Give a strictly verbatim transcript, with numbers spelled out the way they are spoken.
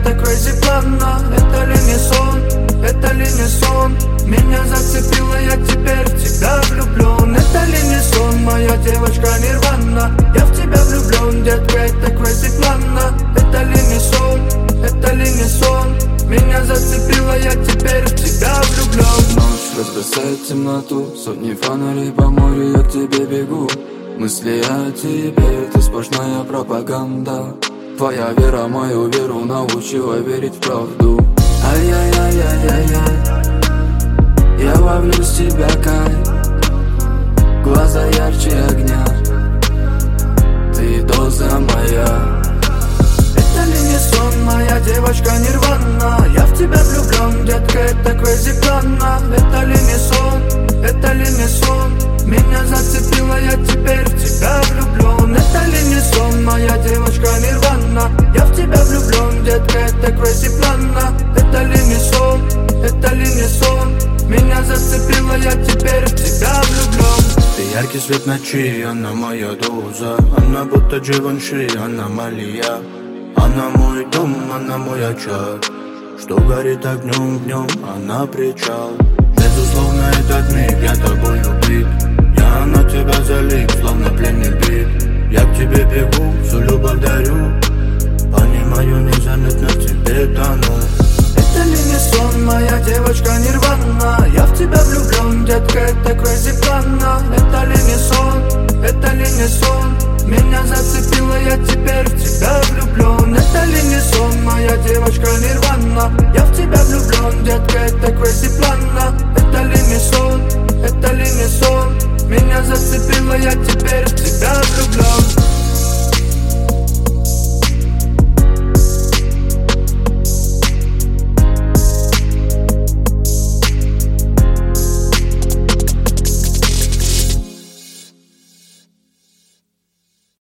это crazy плавно. Это ли не сон, это ли не сон? Меня зацепило, я теперь в тебя влюблен. Это ли не сон, моя девочка Нирвана? Я в тебя влюблен, детка, это crazy плавно. Это ли не сон, это ли не сон? Меня зацепило, я теперь в тебя влюблен. Ночь разбросает темноту, сотни фонарей по морю, я к тебе бегу. Мысли о тебе, ты сплошная пропаганда. Твоя вера мою веру научила верить в правду. Ай-яй-яй-яй-яй-яй, я ловлю с тебя кайф. Глаза ярче огня, ты доза моя. Это ли не сон, моя девочка Нирвана? Я в тебя влюблен, детка, это crazy плавно. Это ли не сон, это ли не сон? Меня зацепило, я теперь в тебя влюблен. Это ли не сон, моя девочка Нирвана? Я в тебя влюблен, детка, это crazy плавно. Это ли не сон, это ли не сон? Меня зацепило, я теперь в тебя влюблен. Ты яркий свет ночи, она моя доза. Она будто Дживанши, аномалия. Она мой дом, она мой очаг, что горит огнем в нем, она причал. Безусловно, этот миг, я тобой убит. Я на тебя залип, словно пленник бит. Я к тебе бегу, всю любовь дарю. Понимаю, незаметно в тебе тону. Это ли не сон, моя девочка Нирвана? Я в тебя влюблен, детка, это crazy плавно. Это ли не сон, это ли не сон? Меня зацепило, я теперь в тебя влюблен. Это ли не сон, моя девочка Нирвана? Я в тебя влюблен, детка, это crazy плавно.